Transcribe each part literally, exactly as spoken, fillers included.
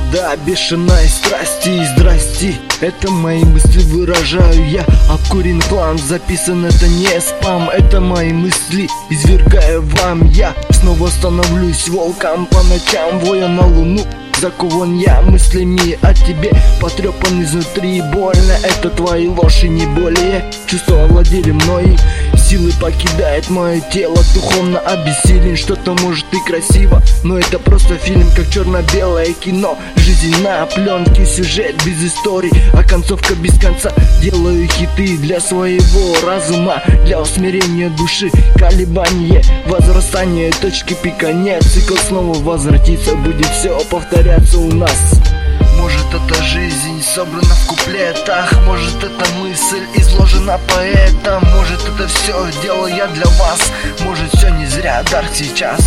да, бешеной страсти и здрасти. Это мои мысли выражаю я, Обкурен клан, записан это не спам. Это мои мысли, извергаю вам я. Снова становлюсь волком по ночам, воя на луну. Закован я мыслями о тебе, потрепан изнутри, больно. Это твои ложь и не более. Чувства овладели мной, силы покидает мое тело. Духовно обессилен, что-то может и красиво, но это просто фильм, как черно-белое кино. Жизнь на пленке, сюжет без истории, а концовка без конца. Делаю хиты для своего разума, для усмирения души. Колебание, возрастание, точки пика нет. Цикл снова возвратится, будет все повторяться у нас. Может это жизнь собрана в куплетах, может это мысль изложена поэтом, может это все делаю я для вас, может все не зря дарк сейчас.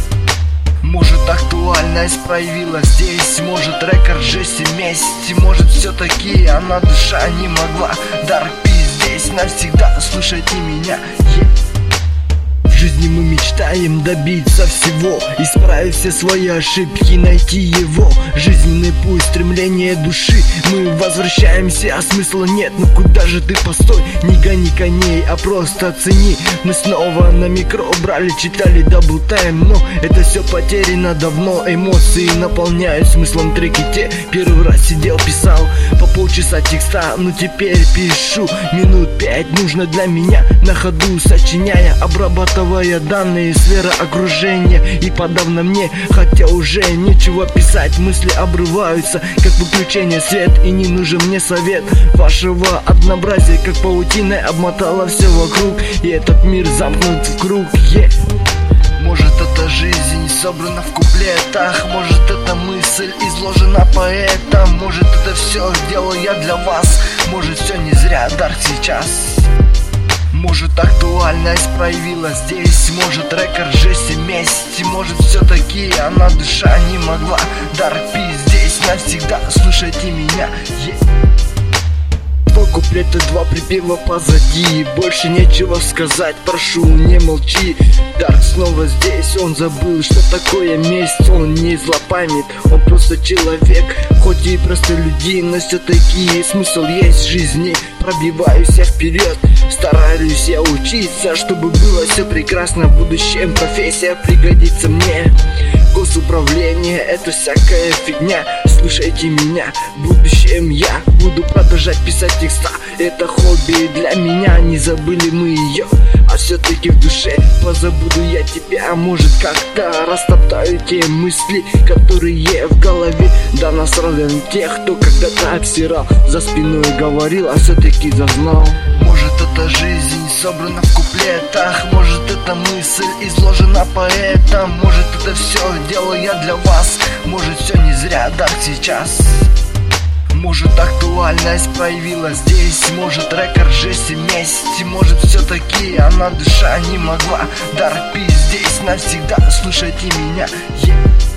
Может актуальность проявилась здесь, может рекорд жесть и месть, может все-таки она душа не могла. Дарк Пи здесь навсегда, слушайте меня. Yeah. В жизни мы мечтаем добиться всего, исправить все свои ошибки, найти его. Жизненный путь, стремление души. Мы возвращаемся, а смысла нет. Ну куда же ты, постой, не гони коней, а просто оцени. Мы снова на микро брали, читали дабл тайм, но это все потеряно давно. Эмоции наполняют смыслом треки те. Первый раз сидел, писал по полчаса текста, но теперь пишу минут пять. Нужно для меня на ходу, сочиняя, обрабатывая данные, сфера окружения. И подавно мне, хотя уже нечего писать, мысли обрываются, как выключение свет. И не нужен мне совет вашего однообразия, как паутина обмотала все вокруг, и этот мир замкнут в круг. Yeah. Может это жизнь собрана в куплетах, может это мысль изложена поэтом, может это все делаю я для вас, может все не зря дарк сейчас. Может актуальность проявилась здесь, может рекорд жесть и месть, может все-таки она душа не могла. Дарк Пи здесь навсегда, слушайте меня. Yeah. Два куплета, два припева позади, больше нечего сказать, прошу, не молчи. Дарк снова здесь, он забыл, что такое месть. Он не злопамят, он просто человек, хоть и простолюдин, но все-таки смысл есть в жизни. Пробиваюсь я вперед, стараюсь я учиться, чтобы было все прекрасно в будущем. Профессия пригодится мне, госуправление — это всякая фигня. Слушайте меня, в будущем я буду продолжать писать текста. Это хобби для меня, не забыли мы ее, а все-таки в душе позабуду я тебя. Может как-то растоптаю те мысли, которые в голове. Да насрали на тех, кто когда-то обсирал, за спиной говорил, а все-таки зазнал. Может это жизнь собрана в куплетах, может это мысль изложена поэтом, может это все делаю я для вас, может все не зря дарк сейчас. Может актуальность проявилась здесь, может рекорд жесть и месть, может все-таки она душа не могла. Дарк Пи здесь навсегда, слушайте меня. Yeah.